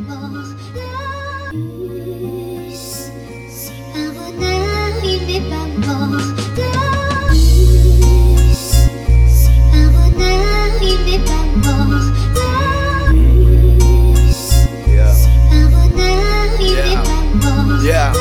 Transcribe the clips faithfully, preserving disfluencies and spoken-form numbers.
mort. Plus, si un bonheur il n'est pas mort. Plus, si un bonheur il n'est pas mort. Plus, si un bonheur il n'est pas mort. Yeah.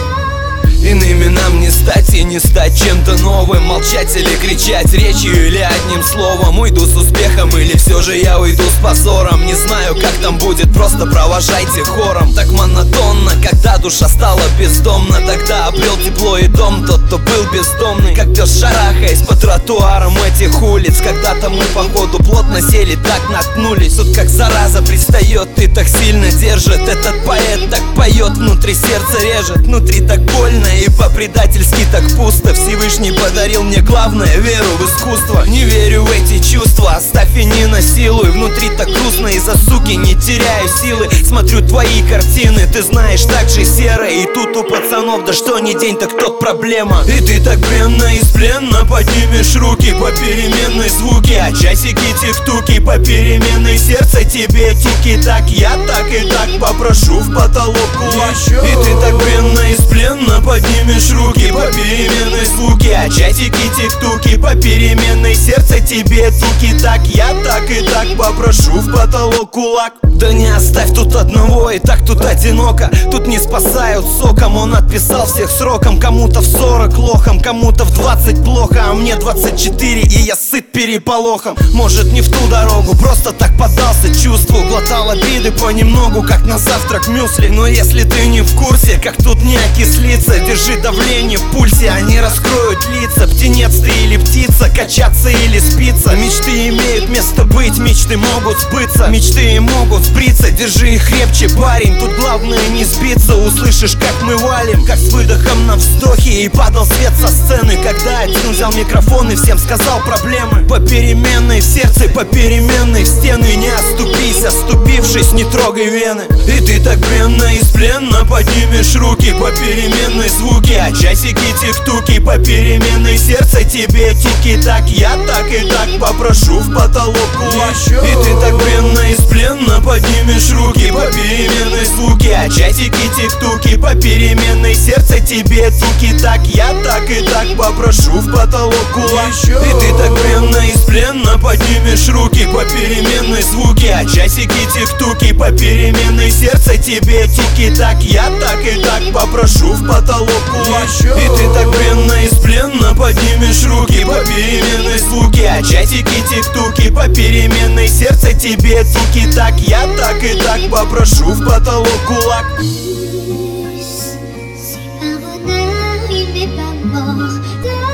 Иными нам не стать и не стать чем-то новым. Молчать или кричать речью или одним словом. Уйду с успехом или все же я уйду с позором. Не знаю, как там будет, просто провожайте хором. Так монотонно, когда душа стала бездомна. Тогда обрел тепло и дом тот, кто был бездомный. Как пес шарахаясь по тротуарам этих улиц. Когда-то мы походу плотно сели, так наткнулись. Тут как зараза пристает и так сильно держит. Этот поэт так поет, внутри сердце режет. Внутри так больно и по-предательски так пусто. Всевышний подарил мне главное — веру в искусство. Не верю в эти чувства, оставь и не насилуй. Внутри так грустно из-за суки, не теряю силы. Смотрю твои картины, ты знаешь, так же серо. И тут у пацанов, да что ни день, так тот проблема. И ты так бренно из плена поднимешь руки по переменной звуки. А часики тик-туки по переменной сердце тебе тики. Так я так и так попрошу в потолок кулак. И ты так бренно из плена поднимешь руки по переменной звуки. А часики тик-туки по переменной сердце тебе тики. Так я так и так попрошу в потолок кулак. Да не оставь тут одного, и так тут одиноко. Тут не спасают соком, он отписал всех сроком. Кому-то в сорок лохом, кому-то в двадцать плохо. А мне двадцать четыре и я сыт переполохом. Может не в ту дорогу, просто так поддался чувству. Глотал обиды понемногу, как на завтрак мюсли. Но если ты не в курсе, как тут не окислиться, держи давление в пульсе, они раскроют лица. Птенец ты или птица, качаться или спиться. Мечты имеют место быть, мечты могут сбыться. Мечты и могут сбриться, держи их крепче, парень. Тут главное не сбиться, услышишь, как мы валим. Как с выдохом на вздохе, и падал свет со сцены. Когда один взял микрофон и всем сказал проблемы. По переменной в сердце, по переменной в стены. Не оступись, оступившись, не трогай вены. И ты так бренно из плена поднимешь руки по переменной звуки. А часики тик-туки по переменной сердце тебе тики. Так я так и так попрошу в потолок кулак. И ты так бренно из плена поднимешь руки по переменной звуки. А часики тик-туки по переменной сердце тебе тики. Так я так и так попрошу в потолок кулак. И ты так бренно из плена поднимешь руки по переменной звуки. А часики тик-туки по переменной сердце тебе тики. Так я так и так попрошу в потолок кулак. И ты так бренно из плена поднимешь руки по переменной звуки. А часики тик-туки по переменной сердце тебе тики. Так я так и так попрошу в потолок кулак. Plus, si un bonheur il n'est pas mort.